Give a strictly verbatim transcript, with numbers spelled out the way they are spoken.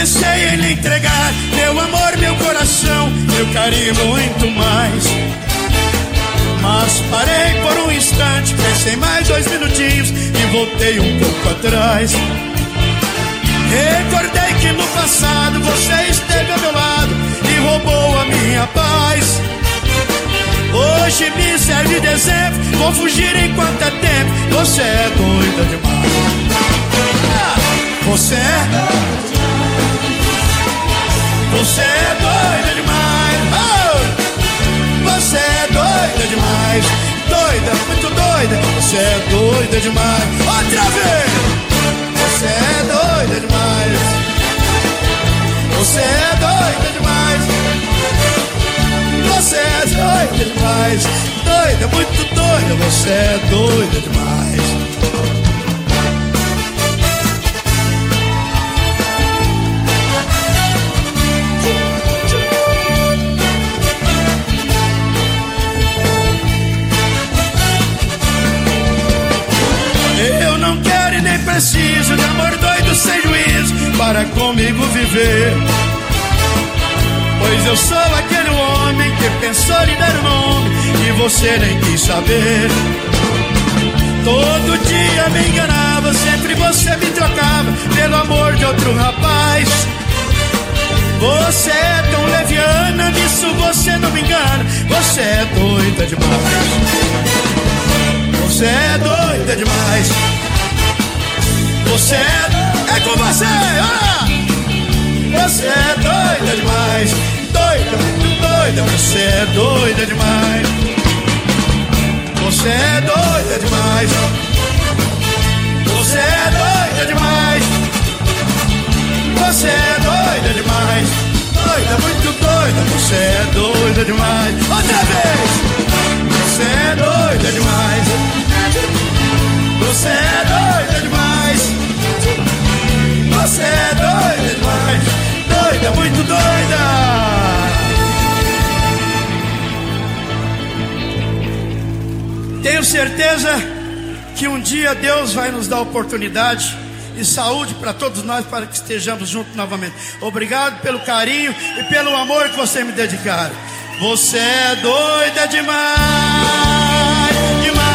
pensei em lhe entregar meu amor, meu coração, meu carinho, muito mais. Mas parei por um instante, pensei mais dois minutinhos e voltei um pouco atrás. Recordei que no passado você esteve ao meu lado e roubou a minha paz. Hoje me serve de exemplo, vou fugir enquanto é tempo. Você é doida demais. Ah, você é Você é doida demais. Oh, você é doida demais. Doida, muito doida. Você é doida demais. Outra vez. Você é doida demais. Você é doida demais. Você é doida demais. Doida, muito doida. Você é doida demais. Eu não quero e nem preciso de amor doido sem juízo para comigo viver. Pois eu sou aquele homem que pensou em dar o nome e você nem quis saber. Todo dia me enganava, sempre você me trocava pelo amor de outro rapaz. Você é tão leviana, nisso você não me engana. Você é doida demais. Você é doida demais. Você é... É com você, olha! Você é doida demais. Doida, muito doida. Você é doida demais. Você é doida demais. Você é doida demais. Você é doida demais. Doida, muito doida. Você é doida demais. Outra vez. Você é doida demais. Você é doida demais. Você é doida demais. Doida, muito doida. Tenho certeza que um dia Deus vai nos dar oportunidade e saúde para todos nós, para que estejamos juntos novamente. Obrigado pelo carinho e pelo amor que você me dedicaram. Você é doida demais, demais.